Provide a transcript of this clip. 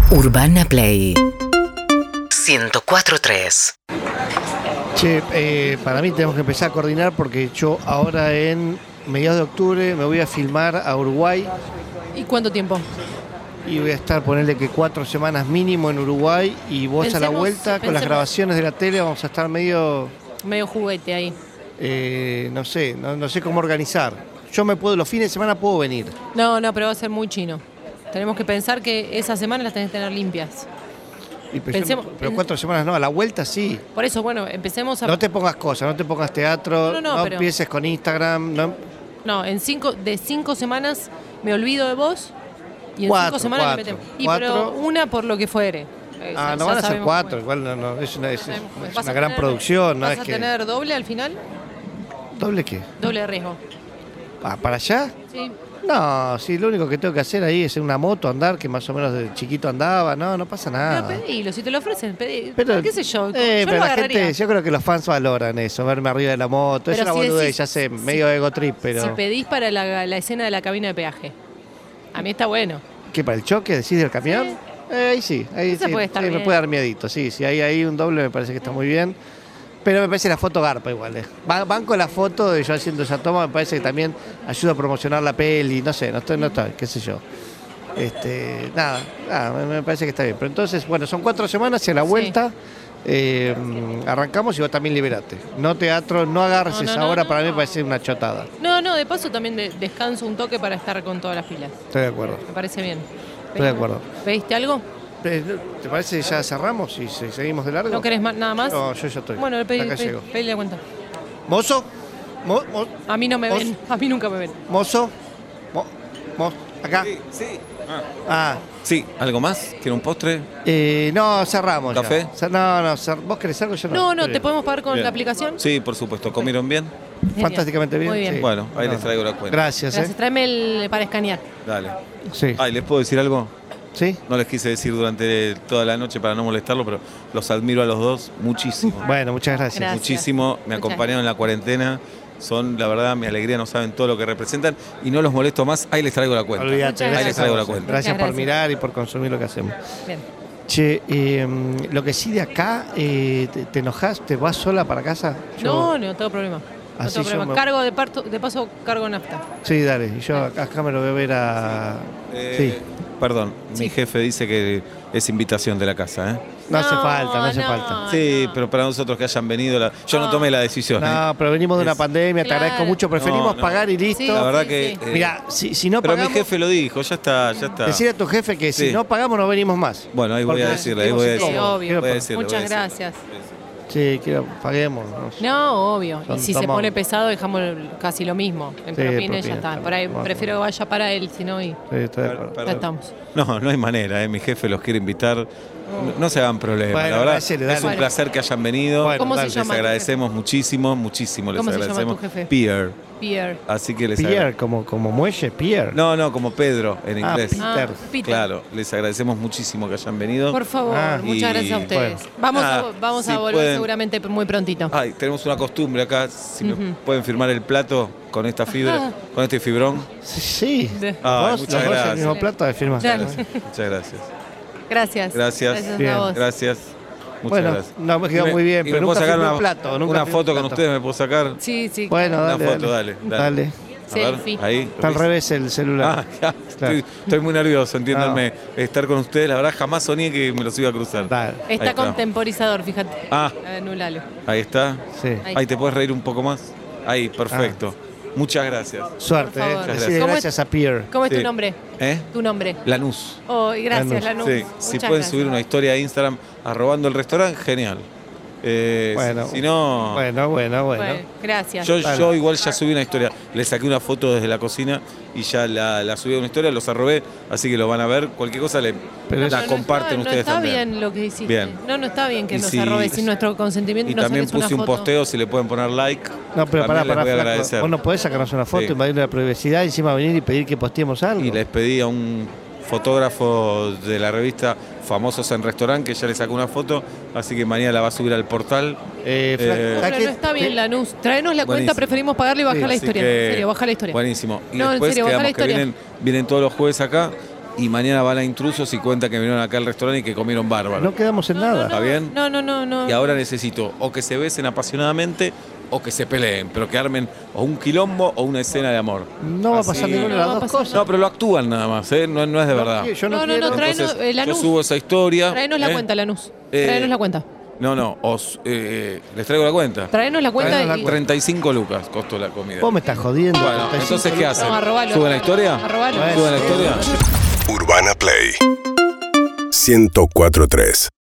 Urbana Play 104.3. Che, para mí tenemos que empezar a coordinar porque yo ahora en mediados de octubre me voy a filmar a Uruguay ¿Y cuánto tiempo? y voy a estar, ponerle que 4 semanas mínimo en Uruguay y vos a la vuelta con las grabaciones de la tele vamos a estar medio juguete ahí. no sé cómo organizar. Yo los fines de semana puedo venir. No, pero va a ser muy chino. Tenemos que pensar que esas semanas las tenés que tener limpias. Pero 4 semanas no, a la vuelta sí. Por eso, bueno, empecemos a... No te pongas cosas, no te pongas teatro, no pero... empieces con Instagram. No, de 5 semanas me olvido de vos y en 5 semanas le metemos. Pero una por lo que fuere. No van a ser 4, igual no, es una gran producción. ¿Vas a tener doble al final? ¿Doble qué? Doble de riesgo. ¿Para allá? Sí. No, sí, lo único que tengo que hacer ahí es en una moto andar, que más o menos de chiquito andaba, no pasa nada. Pero pedilo, si te lo ofrecen, pedilo. Pero, ¿qué sé yo? Pero la gente, yo creo que los fans valoran eso, verme arriba de la moto. Es una boludez, ya sé, medio ego trip, pero... Si pedís para la escena de la cabina de peaje, a mí está bueno. ¿Qué, para el choque decís del camión? Sí. Ahí sí, puede estar me bien. puede dar miedito, sí, si hay ahí un doble me parece que está muy bien. Pero me parece la foto garpa igual. Van con la foto de yo haciendo esa toma, me parece que también ayuda a promocionar la peli, no está, qué sé yo. Me parece que está bien. Pero entonces, bueno, son 4 semanas y a la vuelta arrancamos y vos también liberate. No teatro, no agarres esa hora, para mí me parece una chotada. No, de paso también descanso un toque para estar con todas las pilas. Estoy de acuerdo. Me parece bien. Estoy de acuerdo. ¿Pediste algo? ¿Te parece que ya cerramos y seguimos de largo? ¿No querés nada más? No, yo ya estoy. Bueno, llego. pedí la cuenta. ¿Mozo? A mí no me ven, a mí nunca me ven. ¿Mozo? ¿Acá? Sí. Sí, ¿algo más? ¿Quiere un postre? No, cerramos. ¿Café? Ya. No, ¿vos querés algo? Yo no. No, ¿te podemos pagar con Bien. la aplicación? Sí, por supuesto. ¿Comieron bien? Fantásticamente bien. Muy bien. Sí. Bueno, ahí les traigo la cuenta. Gracias. Tráeme para escanear. Dale. Sí. Ay, ¿les puedo decir algo? ¿Sí? No les quise decir durante toda la noche para no molestarlo, pero los admiro a los dos muchísimo. Bueno, muchas gracias. Muchísimo. Me acompañaron en la cuarentena. Son, la verdad, mi alegría, no saben todo lo que representan. Y no los molesto más. Ahí les traigo la cuenta. Olvídate. Ahí les traigo la cuenta. Gracias por mirar y por consumir lo que hacemos. Bien. Che, lo que sí de acá, ¿te enojás? ¿Te vas sola para casa? No tengo problema. No tengo problema. Cargo de paso, cargo nafta. Sí, dale. Y yo acá me lo voy a ver a... Sí. Perdón, mi jefe dice que es invitación de la casa, ¿eh? No hace falta. Sí, pero para nosotros que hayan venido, yo no tomé la decisión. No, pero venimos de una pandemia, te Claro. agradezco mucho, preferimos pagar y listo. Sí, La verdad que... Mira, si no pero pagamos... mi jefe lo dijo, ya está. Decirle a tu jefe que si Sí. no pagamos no venimos más. Bueno, ahí voy a decirle, Sí, obvio. Voy a decirle, Muchas voy a decirle. gracias. Sí, paguemos. No, obvio. Y si se tomamos. pone pesado, dejamos casi lo mismo. En propina y ya está. Por ahí Bueno. prefiero que vaya para él, si no, y Sí, estoy de acuerdo. ya estamos. No hay manera, mi jefe los quiere invitar. No se hagan problemas, Bueno, la verdad. agradecele, Es dale. un placer que hayan venido. Bueno, ¿Cómo se dale. llama? Les agradecemos muchísimo les ¿Cómo se llama agradecemos. tu jefe? Pierre. Pierre. Así que les Pierre, como muelle, Pierre. No, como Pedro en inglés. Peter. Peter. Claro, les agradecemos muchísimo que hayan venido. Por favor, muchas gracias a ustedes. Bueno. Vamos si a volver pueden- seguramente muy prontito. Ay, tenemos una costumbre acá, si me pueden firmar el plato con esta fibra, con este fibrón. Sí. Ay, Vos, muchas los dos gracias. el mismo plato de firma. Claro. Muchas gracias. Gracias. Gracias. Bien. a vos. Gracias. Muchas Bueno, gracias. no, me quedó muy bien, y pero me puedo nunca sacar firmé una, un plato. Nunca una firmé foto un con plato. ustedes, ¿me puedo sacar? Sí. Bueno, Una dale. foto, dale. Dale. A ver, Selfie. ahí. Está al revés el celular. Ya, estoy muy nervioso, entiéndanme. Estar con ustedes, la verdad, jamás soñé que me los iba a cruzar. Dale. Ahí Está está. contemporizador, fíjate. Ah. Anulalo. Ahí está. Sí. Ahí te puedes reír un poco más. Ahí, perfecto. Muchas gracias. Suerte, Por favor. Decirle ¿Cómo gracias a Pierre. ¿Cómo es Sí. tu nombre? ¿Eh? Tu nombre. Lanús. Oh, y gracias, Lanús. Lanús. Sí, si Muchas pueden gracias. subir una historia a Instagram arrobando el restaurante, genial. Bueno. Si no, Bueno. Bueno, gracias. yo igual ya subí una historia. Le saqué una foto desde la cocina y ya la subí a una historia, los arrobé, así que lo van a ver. Cualquier cosa Pero la eso- No comparten está, ustedes no está también. bien lo que hiciste. Bien. No está bien que Y nos si- arrobes sin nuestro consentimiento. Y nos también saques puse una un foto. posteo, si le pueden poner like. No, pero también les voy a flaco. agradecer. Vos no podés sacarnos una foto, Sí. invadir la privacidad y encima venir y pedir que posteemos algo. Y les pedí a un fotógrafo de la revista Famosos en Restaurante que ya le sacó una foto, así que mañana la va a subir al portal. Flaco, ¿sabés Pero qué? no está bien, Lanús. Traenos la cuenta, Buenísimo. preferimos pagarle y bajar la Así historia. que- En serio, baja la historia. Buenísimo. Y No, en después serio, baja la quedamos que historia. vienen todos los jueves acá. y mañana van a Intrusos y cuenta que vinieron acá al restaurante y que comieron bárbaro. No quedamos en nada. ¿Está bien? No. Y ahora necesito o que se besen apasionadamente o que se peleen, pero que armen o un quilombo o una escena de amor. No va a pasar ninguna de las dos cosas. No, pero lo actúan nada más, ¿eh? No es de verdad. Yo no, No, quiero. traenos Entonces, yo Lanús. subo esa historia. Traenos la cuenta, Lanús. Traenos la cuenta. No, les traigo la cuenta. Traenos la cuenta. Traenos la y... cuenta. 35 lucas costó la comida. Vos me estás jodiendo. Bueno, 35 entonces, ¿qué hacen? No, arrobalo. ¿Suben la historia? Arrobalo. ¿Suben la historia? Urbana Play 104.3